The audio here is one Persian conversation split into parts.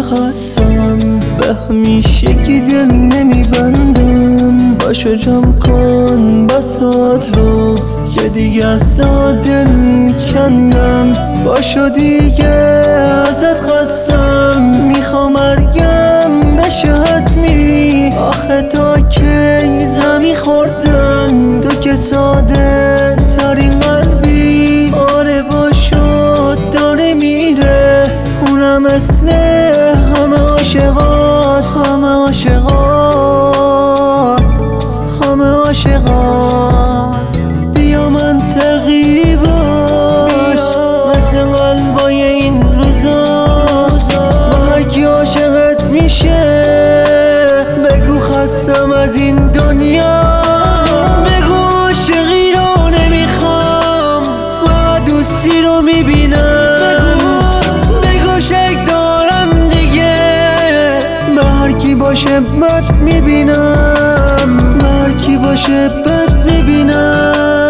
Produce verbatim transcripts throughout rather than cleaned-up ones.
خستم به همیشگی دل نمیبندم. باشو جمع کن بسات رو که دیگه از دل کندم. باشو دیگه ازت خستم، میخوام مرگم بشه حتمی. آخه تا کی زمی خوردن تو که ساده ترین قلبی. آره باشو داره میره اونم مثل همه عاشقات، همه عاشقات، همه عاشقات. بیا منطقی باش مثل قلبای این روزا، با هر کی عاشقت میشه بگو خستم از این دنیا. بگو عاشقی رو نمیخوام و دوستی رو میبینم. بگو شک دارم دیگه به هر کی باشه بد میبینم، به هر کی باشه بد میبینم.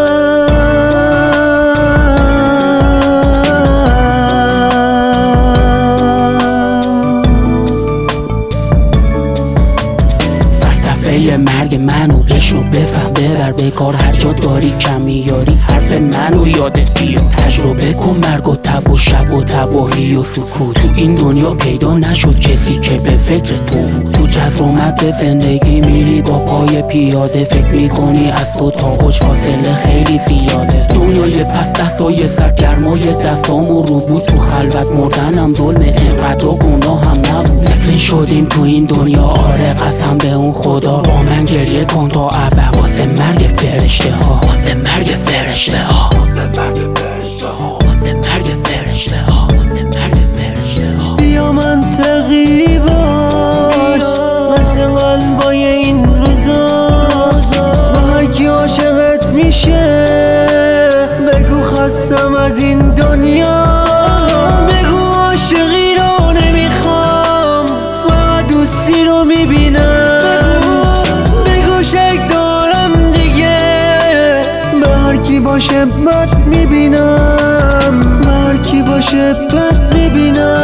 مرگ منو بشنو بفهم ببر بکار هر جا داری کمی یاری حرف منو یادت بیار. تجربه کن مرگ و تب و شب و تباهی و سکوت. تو این دنیا پیدا نشد کسی که به فکر تو بود. تو جذر اومد به زندگی میری با پای پیاده، فکر میکنی از تو تا اوج فاصله خیلی زیاده. دنیای پس دستای سرگرمای دستامو رو بود. تو خلوت مردنم ظلم اینقدر و گناه هم نبود. نفرین شدیم تو این دنیا آره قسم به اون خدا. با من گریه کن تا ابد واسه مرگ فرشته ها، واسه مرگ فرشته ها، واسه مرگ فرشته ها، واسه مرگ فرشته ها، واسه مرگ فرشته ها. بیا منطقی باش مثل قلبای این روزا، با هر کی عاشقت میشه بگو خستم از این دنیا. بگو عاشقی رو نمیخوام و دوستی رو میبینم. کی باشه بد میبینم، به هر کی باشه بد میبینم.